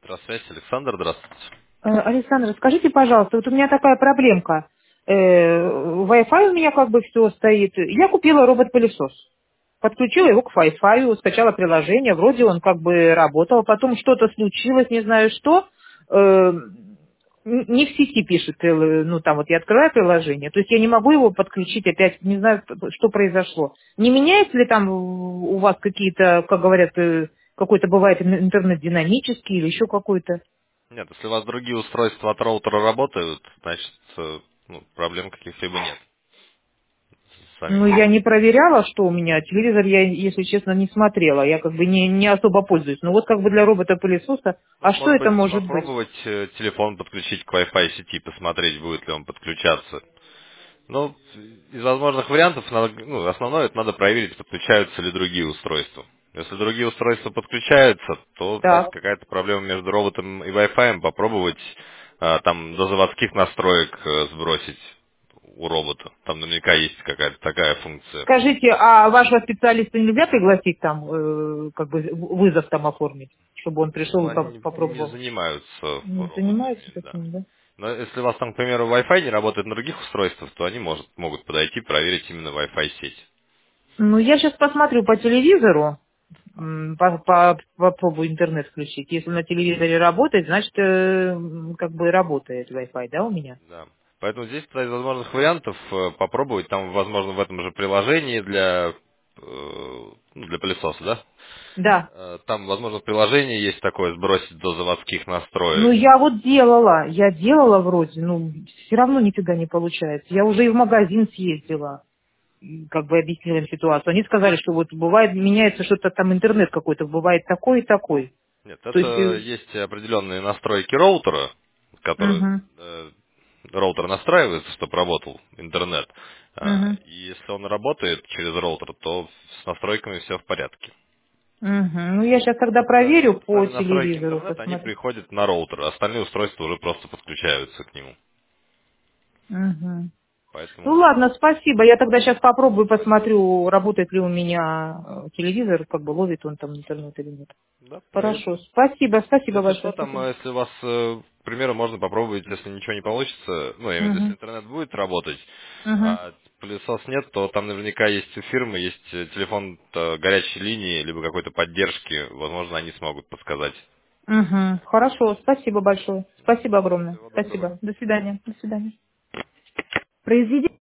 Здравствуйте, Александр, здравствуйте. Александр, скажите, пожалуйста, вот у меня такая проблемка. Wi-Fi у меня как бы все стоит. Я купила робот-пылесос. Подключила его к Wi-Fi, скачала приложение, вроде он как бы работал, потом что-то случилось, не знаю что. Э, Не в сети пишет, ну там вот я открываю приложение, то есть я не могу его подключить опять, не знаю, что произошло. Не меняется ли там у вас какие-то, как говорят, какой-то бывает интернет динамический или еще какой-то? Нет, если у вас другие устройства от роутера работают, значит, проблем каких-либо нет с Ну, самим я не роутером. проверяла, что у меня. Телевизор я, если честно, не смотрела. Я как бы не особо пользуюсь. Но вот как бы для робота-пылесоса, Ну, а что может это быть, может быть? попробовать телефон подключить к Wi-Fi сети, посмотреть, будет ли он подключаться. Ну, из возможных вариантов, основное, это надо проверить, подключаются ли другие устройства. Если другие устройства подключаются, то, значит, Так. какая-то проблема между роботом и Wi-Fi, попробовать там до заводских настроек сбросить у робота. Там наверняка есть какая-то такая функция. Скажите, а вашего специалиста нельзя пригласить там, как бы вызов там оформить, чтобы он пришел Ну, и они не попробовал? занимаются Не занимается роботами, да. таким, да? Но если у вас там, к примеру, Wi-Fi не работает на других устройствах, то они могут подойти, проверить именно Wi-Fi сеть. Ну, я сейчас посмотрю по телевизору, попробую интернет включить. Если на телевизоре работает, значит, как бы работает Wi-Fi, да, у меня? Да. Поэтому здесь из возможных вариантов попробовать там, возможно, в этом же приложении для пылесоса, да? Да. Там, возможно, в приложении есть такое сбросить до заводских Ну, настроек. я вот я делала вроде, ну, все равно нифига не получается. Я уже и в магазин съездила, и как бы объяснила им ситуацию. Они сказали, что вот бывает, меняется что-то там, интернет какой-то, бывает такой и такой. Нет, То есть, это есть определенные настройки роутера, которые угу, роутер настраивается, чтобы работал интернет. угу, И если он работает через роутер, то с настройками все в порядке. угу. Ну, я сейчас тогда проверю по Сами настройки телевизору, интернета, они посмотрю. приходят на роутер, а остальные устройства уже просто подключаются к нему. Угу. Ну Поэтому, ладно, спасибо. Я тогда сейчас попробую, посмотрю, работает ли у меня телевизор, как бы ловит он там интернет или нет. да, Хорошо, проверьте. спасибо Если большое, что, там, спасибо. если у вас, к примеру, можно попробовать, если ничего не получится, ну, я имею в виду, если Угу, интернет будет работать, угу. а пылесос нет, то там наверняка есть у фирмы, есть телефон горячей линии, либо какой-то поддержки, возможно, они смогут подсказать. Угу. Хорошо, спасибо большое. Спасибо огромное. Всего доброго. Спасибо. До свидания. До свидания. Произведи